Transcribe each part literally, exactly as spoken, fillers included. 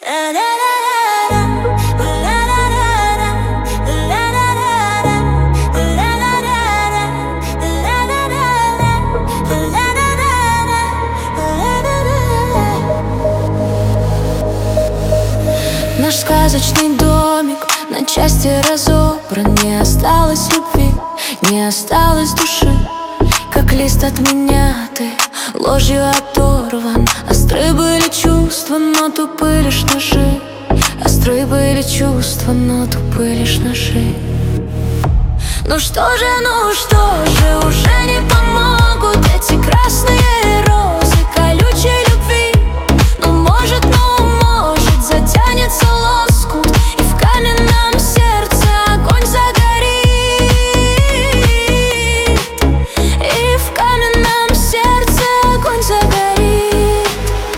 Наш сказочный домик на части разобран. Не осталось любви, не осталось души. Как лист от меня ты ложью оторван. Остры были чувства, но тупы лишь ножи. Остры были чувства, но тупы лишь ножи. Ну что же, ну что же, уже не помогут эти красные розы колючей любви. Ну может, ну может, затянется лоскут, и в каменном сердце огонь загорит. И в каменном сердце огонь загорит.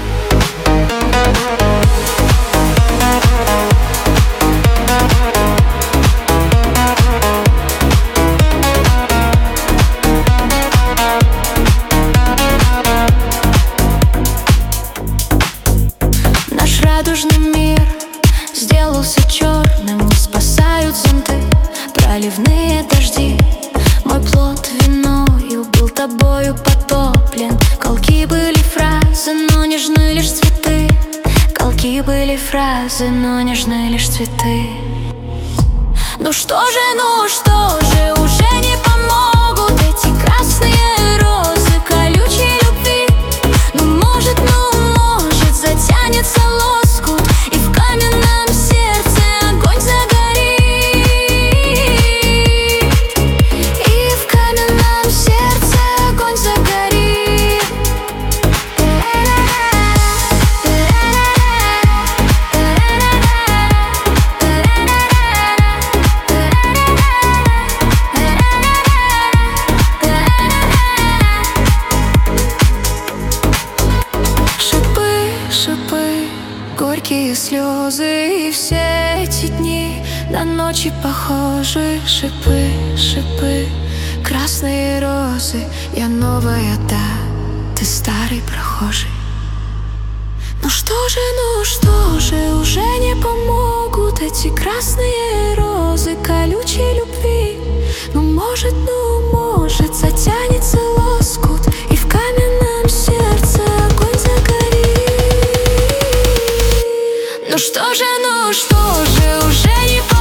Наш радужный мир сделался черным. Не спасают зонты, проливные дожди. Мой плод виною был тобою потоплен. Колки были фразы, но нежны лишь цветы. Колки были фразы, но нежны лишь цветы. Ну что же, ну что же, уже не помогут эти красные розы колючей любви. Ну может, ну может, затянется лоскут, и в каменном сердце огонь загорит. И в каменном сердце огонь загорит. Шипы, шипы, горькие слезы, и все эти дни до ночи похожи. Шипы, шипы, красные розы. Я новая, да, ты старый прохожий. Ну что же, ну что же, уже не помогут эти красные розы колючей любви. Ну может, ну может, затянется лоскут, и в каменном сердце огонь загорит. Ну что же, ну что же, уже не помогут